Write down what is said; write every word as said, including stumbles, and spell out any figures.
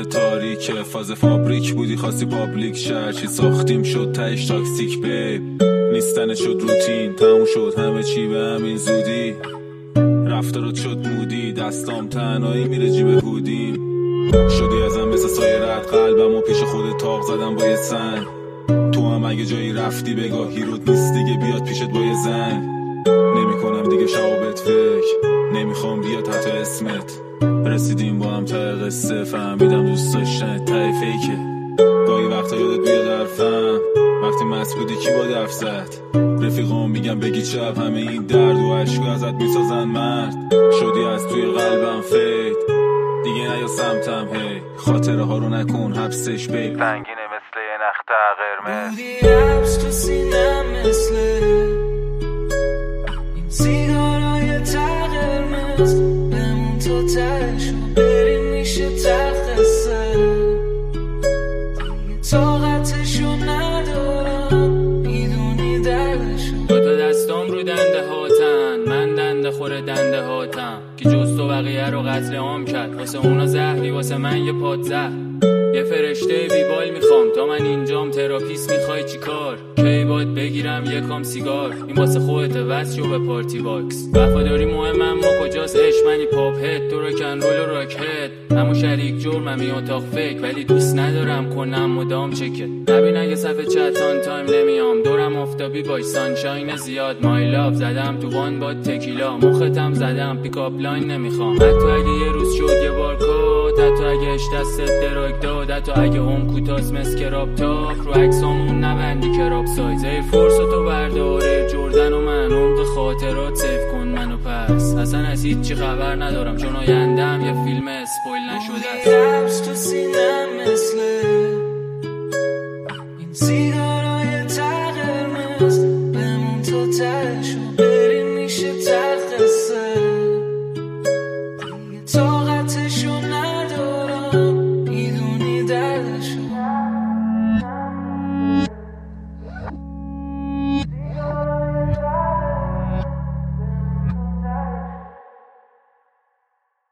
دل تاریک فاز فابریک بودی خواستی پابلیک شد، چی ساختیم شد تایش تاکسیک بیب، نیستن شد روتین تموم شد همه چی به همین زودی، رفتارت شد مودی دستام تنهایی میره جیب هودیم، شدی ازم مثل سایه رد قلبم و پیش خودت تاق زدم با یه سنگ، تو هم اگه جایی رفتی بگاهی رود نیست دیگه بیاد پیشت با یه زنگ، نمی کنم دیگه شوابت فکر نمیخوام بیاد حتی اسمت، رسیدیم با هم تا قصه فهمیدم دوست داشتن تای فیکه، گاهی وقتا یادت بیاد حرفم وقتی مست بودی کی با دف زد، رفیقام میگم بگی چپ همه این درد و عشق ازت میسازن مرد، شدی از توی قلبم فید دیگه نیا سمتم هی، خاطره ها رو نکن حبسش بی سنگینه مثل یه نخته قرمز، بودی حبس تو سینم مثل این سیگارای ته قرمز، بمون تا تهش و بریم میشه تخصه دیگه طاقتشو ندارم میدونی دردشو، دوتا دستام رو دنده هاتن من دنده خوره دنده هاتم که جز تو بقیه رو قتل عام کرد، واسه اونا زهری واسه من یه پاد زهر، یه فرشته بیبال میخوام تا من اینجام تراپیست میخوای چی کار، کی باید بگیرم یکم سیگار این واسه خودت واسه شو به پارتی باکس، وفاداری مهمم ما کجاست عشق منی پاپ هد تو راکن رول و راک هد، همون شریک جرمم این اتاق فیک ولی دوست ندارم کنم مدام چکه، نبین اگه صفحه چت آن تایم نمیام دورم آفتابی باش سانشاین زیاد، مای لاف زدم تو وان با تکیلا مختم زدم پیکاپ لاین نمیخوام، حتی اگه یه روز شد یه بار کات، حتی اگه اش دستت دراگ داد، حتی اگه اون کوتاس مسکراب تاپ رو عکسامون نبندی کراب سایز، ای فرصت تو برداره جردن و من عمق خاطرات سیف کن منو پس، اصلا از هیچ چی خبر ندارم چون آیندم یه فیلم اسپویل نشده است.